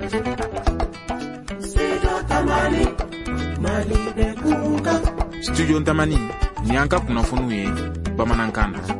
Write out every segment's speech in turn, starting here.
Studio Ntamani ni anka kunnafoniw ye bamanankan na.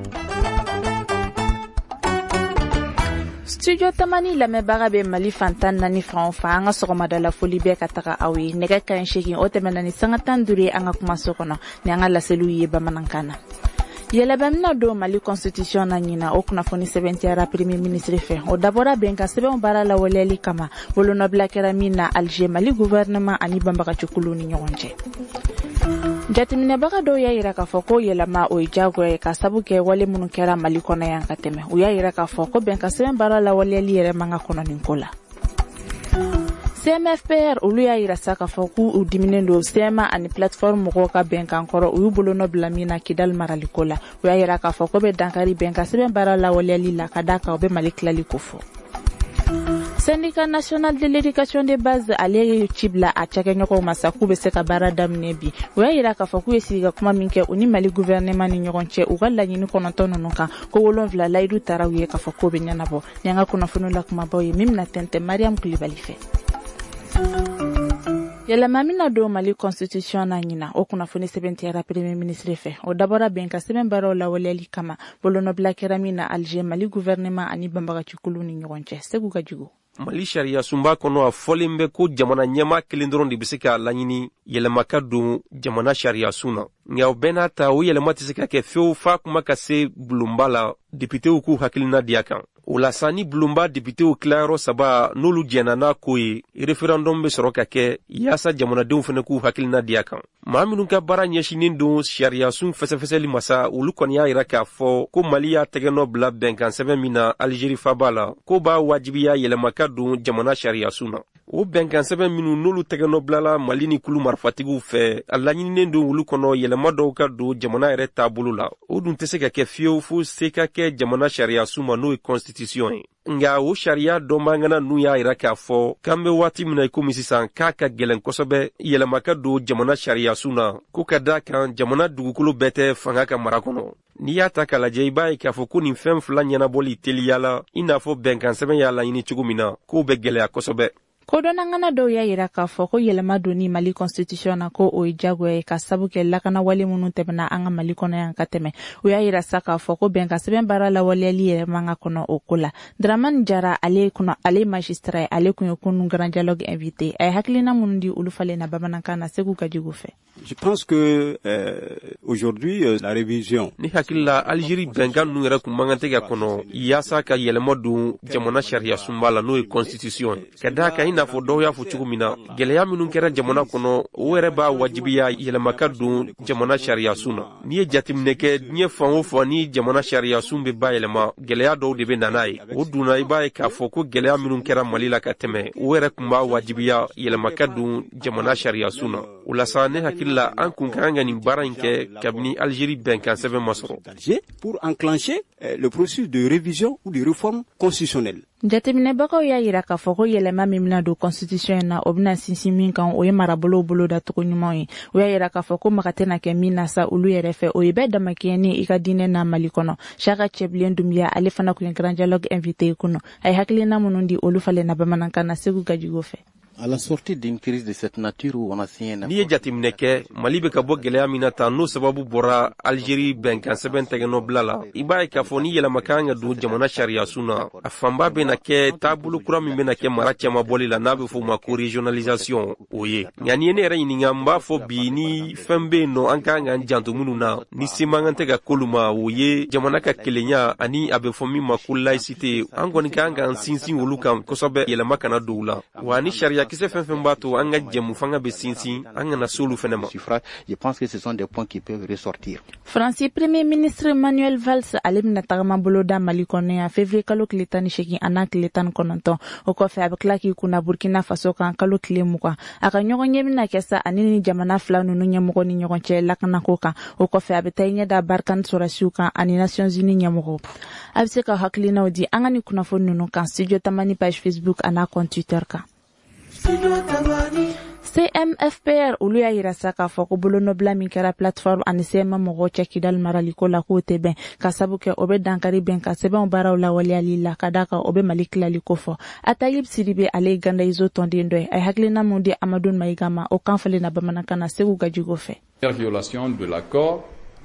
Studio Tamani lamɛnbaga bɛ Mali fantan naani fan o fan an ka sɔgɔmada la foli bɛ ka taga aw ye nɛgɛ kaɲɛ 8 o tɛmɛna ni sanga 15 ye an ka kumaso kɔnɔ ni an ka laseliw ye bamanankan na. Yɛlɛbɛmina don Mali constitution na ɲina o kunnafoni sɛbɛntiyara premier ministre fɛ o dabɔra bɛn ka sɛbɛnw baara lawaleyali kama bolonɔbila kɛra min na Alger Mali gouvernement ani banbagacokulu ni ɲɔgɔn cɛ. Jateminɛbaga dɔw y'a yira k'a fɔ ko yɛlɛma o ye diyagoya ye ka sabu kɛ wale minnu kɛra Mali kɔnɔ yan ka tɛmɛ u y'a yira k'a fɔ ko bɛn ka sɛbɛn baara lawaleyali yɛrɛ man ka kɔnɔ nin ko la. CMFPR olu y'a yira sa k'a fɔ k'u diminen don CMA ani plateforme mɔgɔw ka bɛnkan kɔrɔ u y'u bolonɔ bila min na Kidal maraliko la u y'a yira k'a fɔ ko bɛ dankari bɛn ka sɛbɛn baara lawaleyali la ka da kan u bɛ Mali tilali ko fɔ. Syndicat national de l'éducation de base ale ye ci bila a cakɛɲɔgɔnw ma sa k'u bɛ se ka baara daminɛ bi u y'a yira k'a fɔ k'u ye sigika kuma min kɛ u ni Mali gouvernement ni ɲɔgɔn cɛ u ka laɲini 9 ninnu kan ko 7 layidu taara u ye k'a fɔ k'o bɛ ɲɛnabɔ ni an ka kunnafoni la kumabaw ye min bɛna tɛntɛn Mariam Kulibali fɛ. Yɛlɛma mina don Mali constitution na ɲina o kunnafoni sɛbɛntiyara premier ministre fɛ o dabɔra bɛn ka sɛbɛn baaraw lawaleyali kama bolonɔbila kɛra min na Alger Mali gouvernement ani banbagacokulu ni ɲɔgɔn cɛ Segu ka jugu. Mali sariya sunba kɔnɔ a fɔlen bɛ ko jamana ɲɛma kelen dɔrɔn de bɛ se ka laɲini yɛlɛma ka don jamana sariya sun na nka o bɛɛ n'a ta o yɛlɛma tɛ se ka kɛ fewu f'a kuma ka se bulonba la députéw k'u hakilina di a kan o la sa ni bulonba députéw tilayɔrɔ 3 n'olu jɛnna n'a ko ye référendum bɛ sɔrɔ ka kɛ yaasa jamanadenw fana k'u hakilina di a kan maa minnu ka baara ɲɛsinen don sariya sun fɛsɛfɛsɛli masa olu kɔni y'a yira k'a fɔ ko Mali y'a tɛgɛnɔ bila bɛnkan sɛbɛn min na Algérie faba la ko b'a wajibiya yɛlɛma ka don jamana sariya sun na o bɛnkan sɛbɛn minnu n'olu tɛgɛnɔ bilala Mali ni kulu marifatigiw fɛ a laɲininen don olu kɔnɔ yɛlɛma dɔw ka don jamana yɛrɛ taabolo la o dun tɛ se ka kɛ fiyewu fo se ka kɛ jamana sariya sun ma n'o ye constitution ye nga o sariya dɔnbagana n'u y'a yira k'a fɔ k'an bɛ waati min na i komi sisan k'a ka gɛlɛn kosɛbɛ yɛlɛma ka don jamana sariya sun na ko ka da kan jamana dugukolo bɛɛ tɛ fanga ka mara kɔnɔ n'i y'a ta k'a lajɛ i b'a ye k'a fɔ ko nin fɛn fila ɲɛnabɔli teliya la i n'a fɔ bɛnkan sɛbɛn y'a laɲini cogo min na k'o bɛ gɛlɛya kosɛbɛ. Kodɔnangana dɔw y'a yira k'a fɔ ko yɛlɛma donni Mali constitution na ko o ye diyagoya ye ka sabu kɛ lakana wale minnu tɛmɛna an ka Mali kɔnɔ yan ka tɛmɛ u y'a yira sa k'a fɔ ko bɛn ka sɛbɛn baara lawaleyali yɛrɛ man ka kɔnɔ o ko la. Dramane Jara ale magistrat ye ale kun ye kunun grand dialogue invité a ye hakilina minnu di olu falen na bamanankan na Segu ka jugu fɛ. Je pense que aujourd'hui la révision ni hakilila Algérie bɛnkan ninnu yɛrɛ kun man kan tɛ ka kɔnɔ yaasa ka yɛlɛma don jamana sariya sunba la n'o ye constitution ye ka da kan n'a fɔ dɔw y'a fɔ cogo min na gɛlɛya minnu kɛra jamana kɔnɔ o yɛrɛ b'a wajibiya yɛlɛma ka don jamana sariya sun na n'i ye jateminɛ kɛ diɲɛ fan o fan ni jamana sariya sun bɛ bayɛlɛma gɛlɛya dɔw de bɛ nana ye o dunna i b'a ye k'a fɔ ko gɛlɛya minnu kɛra Mali la ka tɛmɛ o yɛrɛ kun b'a wajibiya yɛlɛma ka don jamana sariya sun na o la sa ne hakilila an kun ka kan ka nin baara in kɛ kabini Algérie bɛnkan sɛbɛn ma sɔrɔ pour enclencher le processus de révision ou de réforme constitutionnelle. Jateminɛbagaw y'a yira k'a fɔ ko yɛlɛma min bɛna don constitution na o bɛna sinsin min kan o ye marabolow bolo dacogo ɲuman ye o y'a yira k'a fɔ ko maga tɛna kɛ min na sa olu yɛrɛ fɛ o ye bɛɛ damakɛɲɛ i ka diinɛ na Mali kɔnɔ Chaka Cɛbilen Dumbuya ale fana kun ye grand dialogue invité kɔnɔ a ye hakilina minnu di olu falen na bamanankan na Segu ka jugu fɛ. À la sortie d'une crise de cette nature où on a signé un accord. N'i ye jateminɛ kɛ Mali bɛ ka bɔ gɛlɛya min na tan n'o sababu bɔra Algérie bɛnkan sɛbɛn tɛgɛnɔ bila la i b'a ye k'a fɔ ni yɛlɛma kan ka don jamana sariya sun na a fanba bɛna kɛ taabolo kura min bɛna kɛ mara cɛman bɔli la n'a bɛ fɔ o ma ko régionalisation o ye nka ni ye ne yɛrɛ ɲininka n b'a fɔ bi ni fɛn bɛ yen nɔ an kan k'an janto minnu na ni se man kan tɛ ka k'olu ma o ye jamana ka kelenya ani a bɛ fɔ min ma ko laïcité an kɔni kan k'an sinsin olu kan kosɛbɛ yɛlɛma kana don u la wa ni sariya kisɛ fɛn fɛn b'a to an ka jɛmu fanga bɛ sinsin an kana s'olu fɛnɛ ma. Je pense que ce sont des points qui peuvent ressortir. France premier ministre Manuel Valls ale bɛna tagama bolo da Mali kɔnɔ yan février kalo tile 18 a n'a tile 19 o kɔfɛ a bɛ tila k'i kunna Burkina Faso kan kalo tile 20 a ka ɲɔgɔn ɲɛ bɛna kɛ sa ani ni jamana fila ninnu ɲɛmɔgɔ ni ɲɔgɔn cɛ lakanako kan o kɔfɛ a bɛ taa ɲɛ da Barkhane Sorasiw kan ani Nations Unies ɲɛmɔgɔw a bɛ se ka hakilinaw di an ka ni kunnafoni ninnu kan Studio Tamani page Facebook a n'a compte Twitter kan. CMFPR olu y'a yira sa k'a fɔ ko bolonɔbila min kɛra plateforme ani CMA mɔgɔw cɛ Kidal maraliko la k'o tɛ bɛn ka sabu kɛ o bɛ dankari bɛn ka sɛbɛnw baaraw lawaleyali la ka da kan o bɛ Mali tilali ko fɔ. Atayib Sidibe ale ye Gandaizo tɔnden dɔ ye a ye hakilina mun di Amadou Maïga ma o kan falen na bamanankan na Segu Gajigo fɛ. Violation de l'accord,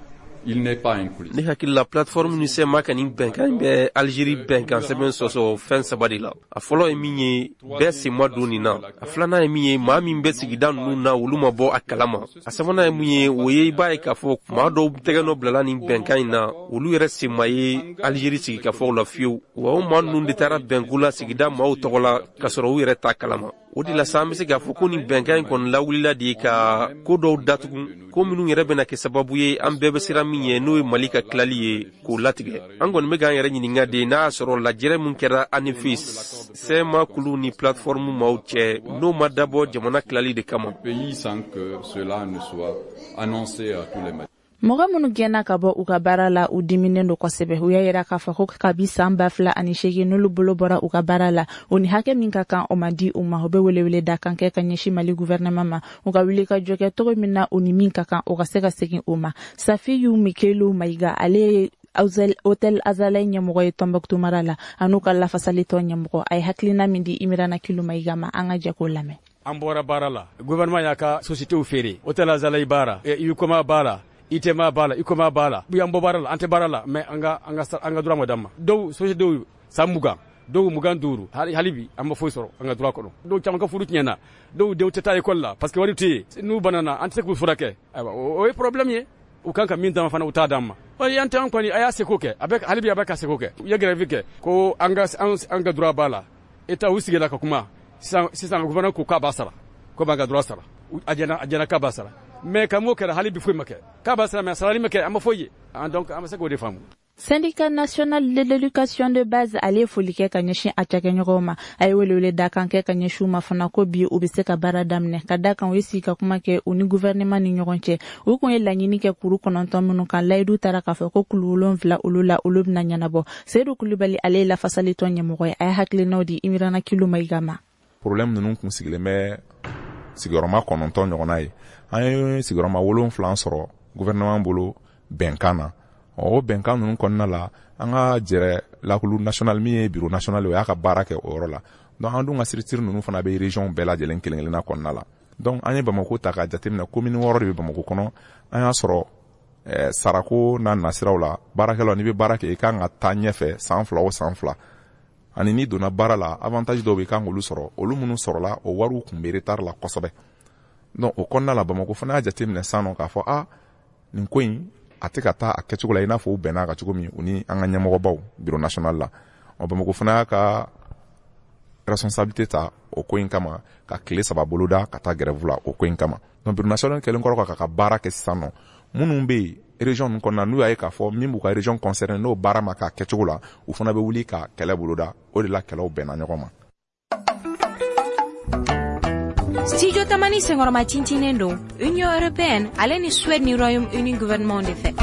il n'est pas inclus. Ne hakili la plateforme ni sema kan ni bɛnkan bɛ Algérie bɛnkan sɛbɛn sɔsɔ fɛn saba de la. A fɔlɔ ye min ye bɛɛ sema don nin na. A filanan ye min ye maa min bɛ sigida ninnu na olu ma bɔ a kalama. A sabanan ye mun ye o ye I b'a ye k'a fɔ maa dɔw tɛgɛ nɔ bilala nin bɛnkan in na olu yɛrɛ sema ye Algérie sigi ka fɔ o la fiyewu. Wa o maa ninnu de taara bɛnku la sigida maaw tɔgɔ la ka sɔrɔ u yɛrɛ t'a kalama. O de la sa an bɛ se k'a fɔ ko nin bɛnkan in kɔni lawulila de ye ka ko dɔw datugu ko minnu yɛrɛ bɛna kɛ sababu ye an bɛɛ bɛ siran min ye n'o ye Mali ka tilali ye k'o latigɛ. An kɔni bɛ k'an yɛrɛ ɲininka de n'a y'a sɔrɔ lajɛrɛ min kɛra ANIFIS CMA kulu ni plateforme maaw cɛ n'o ma dabɔ jamana tilali de kama. Pays sans que cela ne soit annoncé à tous les médias. Mɔgɔ minnu gɛnna ka bɔ u ka baara la u diminen do kosɛbɛ u y'a yira k'a fɔ ko kabi san 2008 n'olu bolo bɔra u ka baara la o ni hakɛ min ka kan o ma di u ma o bɛ welewele da kan kɛ ka ɲɛsin Mali gouvernement ma u ka wuli ka jɔ kɛ togo min na o ni min ka kan o ka se ka segin o ma. Safiyu Mikelu Maïga ale ye Hôtel Azalai ɲɛmɔgɔ ye Tombouctou mara la an'u ka lafasalitɔ ɲɛmɔgɔ a ye hakilina min di Imirana Kilu Maïga ma an ka jɛ k'o lamɛn. An bɔra baara la gouvernement y'a ka société feere Hôtel Azalai baara Yukoma baara Itema bala Ikoma bala bu yambo barala ante barala mais anga droit madame do société do samuga do mugan duru halibi amba foy soro anga droit ko do cham ka furu tiena do de tata école la parce que wari ti nous banana ante ko furake o problème ye o kanka min dama fana uta dama o yante on ko ni aya sekoke avec halibi abaka sekoke ya grevike ko anga droit bala eta usigela ka kuma sisa gouvernement ko ka basara ko banga droit sara ajana ka basara mais kamo kera hali bi fuy make ka basara mais salari make ama foye donc ama se ko de femme. Syndicat national de l'éducation de base ale folike ka ɲɛsin a cakɛɲɔgɔnw a ye welewele da kan kɛ ka ɲɛsin ma fana ko bi u bɛ se ka baara daminɛ ka da kan u ye sigi ka kuma kɛ u ni gouvernement ni ɲɔgɔn cɛ u kun ye laɲini kɛ kuru 9 minnu kan layidu taara k'a fɔ ko kulu 7 olu la olu bɛna ɲɛnabɔ Seydou Kulibali ale ye lafasalitɔ ɲɛmɔgɔ ye a ye hakilinaw di Imirana Kilu Maïga ma. Problème ninnu kun sigilen bɛ sigiyɔrɔma 9 ɲɔgɔnna ye an ye sigiyɔrɔma 7 sɔrɔ gouvernement bolo bɛnkan na o bɛnkan ninnu kɔnɔna la an ka jɛrɛ lakulu national min ye bureau national o y'a ka baara kɛ o yɔrɔ la donc an dun ka structure ninnu fana bɛ région bɛɛ lajɛlen kelen-kelenna kɔnɔna la donc an ye Bamako ta k'a jateminɛ commune 6 de bɛ Bamako kɔnɔ an y'a sɔrɔ sarako n'a nasiraw la baarakɛlaw n'i bɛ baara kɛ i kan ka taa ɲɛfɛ san 2 o san 2 ani n'i donna baara la avantage dɔw bɛ kan k'olu sɔrɔ olu minnu sɔrɔla o wariw kun bɛ retard la kosɛbɛ donc o kɔnɔna la Bamako fana y'a jateminɛ san nɔ k'a fɔ nin ko in a tɛ ka taa a kɛcogo la i n'a fɔ u bɛnna ka cogo min u ni an ka ɲɛmɔgɔbaw bureau national la Bamako fana y'a ka responsabilité ta o ko in kama ka tile 3 boloda ka taa grève la o ko in kama donc bureau national kelen kɔrɔ ka baara kɛ sisan nɔ minnu bɛ yen région ninnu kɔnɔna n'u y'a ye k'a fɔ min b'u ka région concerné n'o baara ma k'a kɛcogo la u fana bɛ wuli ka kɛlɛ boloda o de la kɛlɛw bɛnna ɲɔgɔn ma. Studio Tamani Sengoroma Tintinendo, Union Européenne, ale ni Suède ni Royaume-Uni gouvernement de fait.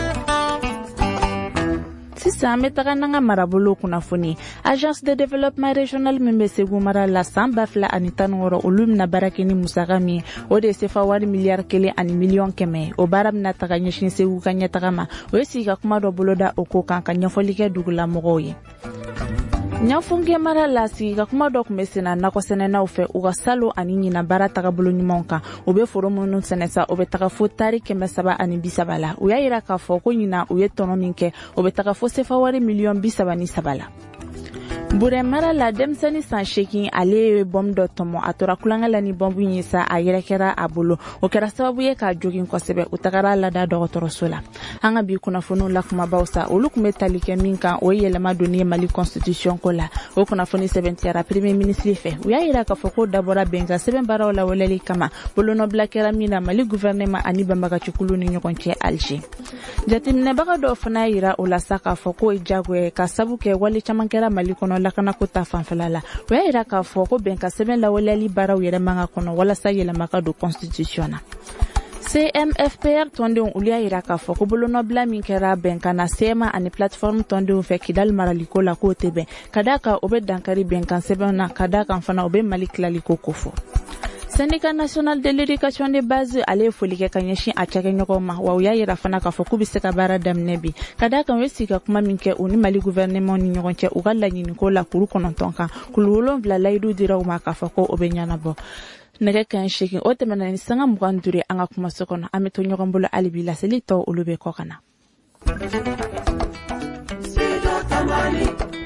Sisan an bɛ taga n'an ka marabolo kunnafoni agence de développement régional min bɛ Segu mara la san 2016 olu bɛna baara kɛ ni musaka min o de ye sefa wari miliyari 1 ani miliyɔn 100 o baara bɛna taga ɲɛsin Segu ka ɲɛtaga ma o ye sigi ka kuma dɔ boloda o ko kan ka ɲɛfɔli kɛ dugulamɔgɔw ye. Ɲafunge mara la sigi ka kuma dɔ kun bɛ senna nakɔsɛnɛnaw fɛ u ka salo ani ɲina baara tagabolo ɲumanw kan u bɛ foro minnu sɛnɛ sa o bɛ taga fo tari 330 la u y'a yira k'a fɔ ko ɲina u ye tɔnɔ min kɛ o bɛ taga fo sefa wari miliyɔn 33 la. Burɛ mara la denmisɛnnin san 8 ale ye bɔm dɔ tɔmɔ a tora kulonkɛ la ni bɔmbu in ye sa a yɛrɛ kɛra a bolo o kɛra sababu ye k'a jogin kosɛbɛ u tagara lada dɔgɔtɔrɔso la an ka bi kunnafoniw la kumabaw sa olu kun bɛ tali kɛ min kan o ye yɛlɛma donni ye Mali constitution ko la o kunnafoni sɛbɛntiyara premier ministre fɛ u y'a yira k'a fɔ ko dabɔra bɛnkan sɛbɛn baaraw la waleli kama bolonɔbila kɛra min na Mali gouvernement ani banbagacikulu ni ɲɔgɔn cɛ Alger jateminɛbaga dɔw fana yira o la sa k'a fɔ ko ye jagoya ka sabu kɛ wale caman kɛra Mali kɔnɔ lakana ko ta fanfɛla la o y'a yira k'a fɔ ko bɛnkan sɛbɛn lawaleyali baaraw yɛrɛ man ka kɔnɔ walasa yɛlɛma ka don constitution na CMFPR tɔndenw olu y'a yira k'a fɔ ko bolonɔbila min kɛra bɛnkan na CMA ani plateforme tɔndenw fɛ Kidal maraliko la k'o tɛ bɛn ka da kan o bɛ dankari bɛnkan sɛbɛn na ka da kan fana o bɛ Mali tilaliko ko fɔ Syndicat national de l'éducation de base ale foli kɛ ka ɲɛsin a cakɛɲɔgɔn ma wa u y'a yira fana k'a fɔ k'u bɛ se ka baara daminɛ bi ka da kan u ye sigi ka kuma min kɛ u ni Mali gouvernement ni ɲɔgɔn cɛ u ka laɲiniko la kuru 9 kan kulu 7 layidu dira u ma k'a fɔ ko o bɛ ɲɛnabɔ nɛgɛ kan 8 o tɛmɛna ni sanga 25 an ka kuma so kɔnɔ an bɛ to ɲɔgɔn bolo alibi laseli tɔ olu bɛ kɔ kana